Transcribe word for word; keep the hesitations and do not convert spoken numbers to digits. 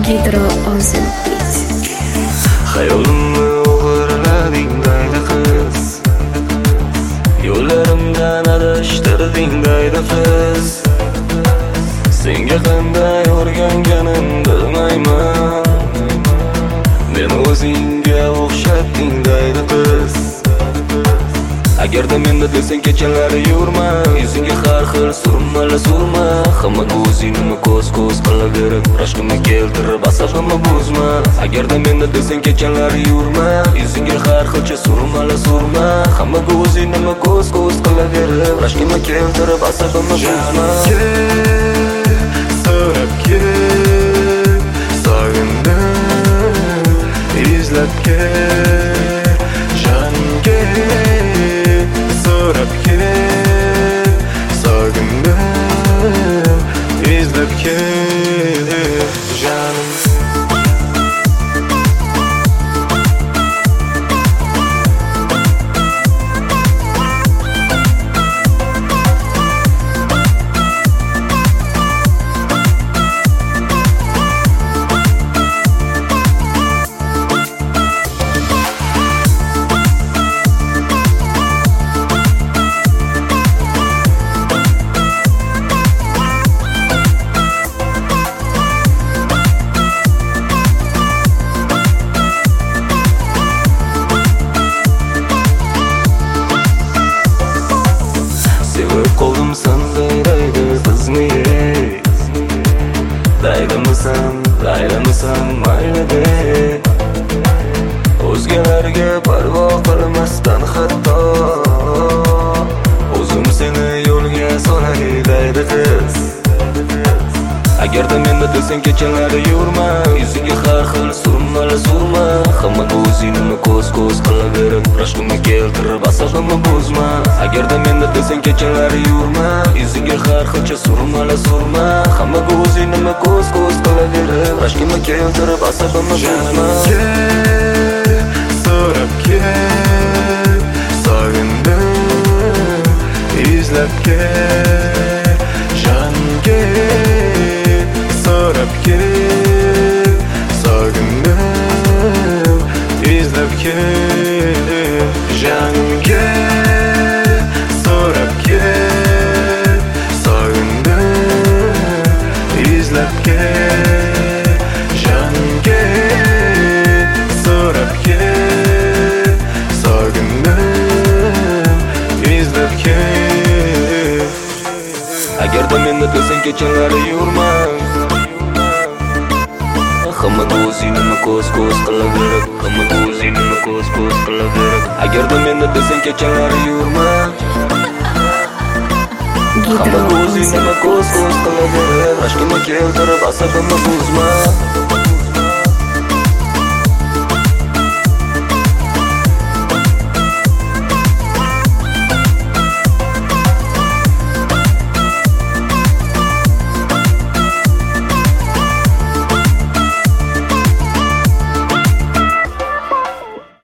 Gidro Ozil Beat. Hayolimni o'g'irlading daydi qiz, yo'llarimdan adashtirding daydi qiz. Senga qanday o'rganganim bilmayman, meni o'zingga o'xshatding daydi qiz. Agarda menda desang kechalari yurma, yuzingga har xil surmalar surma. Hammaga o'zingni ko'z-ko'z qilaverib, rashkimni keltirib asabimni buzma. Agarda menda desang kechalari yurma, yuzingga har xilcha surmalar surma. Hammaga o'zingni ko'z-ko'z qilaverib, rashkimni keltirib asabimni buzma. So'rab kel, sog'indim, izlab kel, jonga. So'rab kel, sog'indim, izlab kel, jonim. Qo'lim sanday daydi qizni ey, daydimisan, daydimisan mayli de. O'zgalarga parvo qilmasdan hatto o'zim seni yo'lga solay daydi qiz. Agarda menda desang kechalari yurma, yuzingga har xil surmalar surma. Hammaga o'zingni ko'z-ko'z qilaverib, rashkimni keltirib asabimni buzma. Agarda menda desang kechalari yurma, yuzingga har xilcha surmalar surma. Hammaga o'zingni ko'z-ko'z qilaverib, rashkimni keltirib asabimni buzma. So'rab kel, sog'indim, izlab kel, jonga. So'rab kel, sog'indim, izlab kel, jonimga. So'rab kel, sog'indim, izlab kel, jonimga. So'rab kel, sog'indim, izlab kel. Agarda menda desang kechalari yurma, hammaga o'zingni ko'z-ko'z qilaverib, hammaga o'zingni ko'z-ko'z qilaverib. Agarda menda desang kechalari yurma, hammaga o'zingni ko'z-ko'z qilaverib, rashkimni keltirib asabimni buzma.